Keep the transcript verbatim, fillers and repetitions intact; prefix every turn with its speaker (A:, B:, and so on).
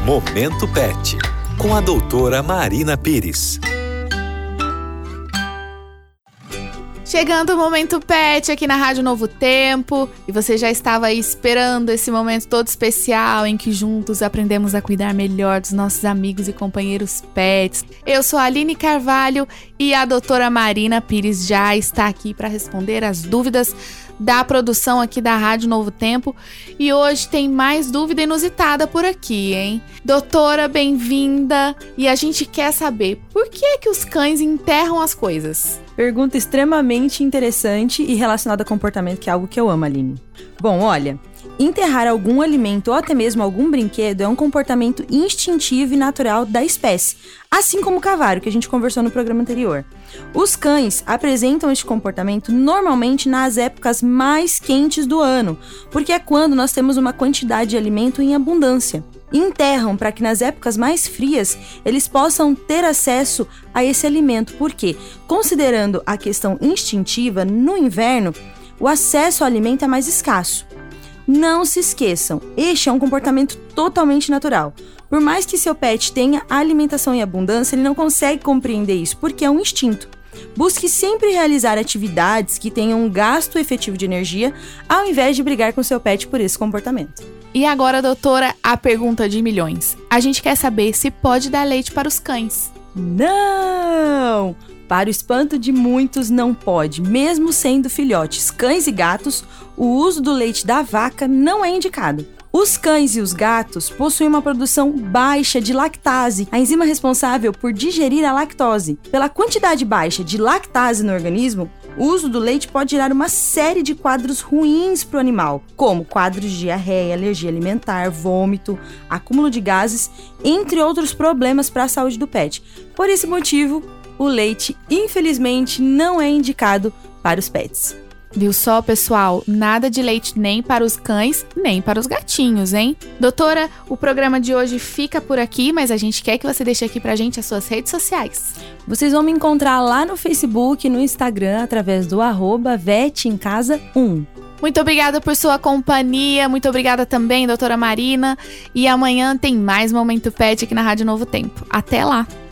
A: Momento Pet, com a doutora Marina Pires.
B: Chegando o Momento Pet aqui na Rádio Novo Tempo, e você já estava aí esperando esse momento todo especial em que juntos aprendemos a cuidar melhor dos nossos amigos e companheiros pets. Eu sou a Aline Carvalho e a doutora Marina Pires já está aqui para responder as dúvidas da produção aqui da Rádio Novo Tempo, e hoje tem mais dúvida inusitada por aqui, hein? Doutora, bem-vinda! E a gente quer saber, por que é que os cães enterram as coisas?
C: Pergunta extremamente interessante e relacionada a comportamento, que é algo que eu amo, Aline. Bom, olha, enterrar algum alimento ou até mesmo algum brinquedo é um comportamento instintivo e natural da espécie, assim como o cavário, que a gente conversou no programa anterior. Os cães apresentam este comportamento normalmente nas épocas mais quentes do ano, porque é quando nós temos uma quantidade de alimento em abundância. Enterram para que nas épocas mais frias eles possam ter acesso a esse alimento, porque, considerando a questão instintiva, no inverno, o acesso ao alimento é mais escasso. Não se esqueçam, este é um comportamento totalmente natural. Por mais que seu pet tenha alimentação em abundância, ele não consegue compreender isso, porque é um instinto. Busque sempre realizar atividades que tenham um gasto efetivo de energia, ao invés de brigar com seu pet por esse comportamento.
B: E agora, doutora, a pergunta de milhões. A gente quer saber se pode dar leite para os cães.
C: Não! Para o espanto de muitos, não pode. Mesmo sendo filhotes, cães e gatos, o uso do leite da vaca não é indicado. Os cães e os gatos possuem uma produção baixa de lactase, a enzima responsável por digerir a lactose. Pela quantidade baixa de lactase no organismo, o uso do leite pode gerar uma série de quadros ruins para o animal, como quadros de diarreia, alergia alimentar, vômito, acúmulo de gases, entre outros problemas para a saúde do pet. Por esse motivo, o leite, infelizmente, não é indicado para os pets.
B: Viu só, pessoal? Nada de leite nem para os cães, nem para os gatinhos, hein? Doutora, o programa de hoje fica por aqui, mas a gente quer que você deixe aqui pra gente as suas redes sociais.
C: Vocês vão me encontrar lá no Facebook e no Instagram, através do arroba Vet em Casa um.
B: Muito obrigada por sua companhia, muito obrigada também, doutora Marina. E amanhã tem mais Momento Pet aqui na Rádio Novo Tempo. Até lá!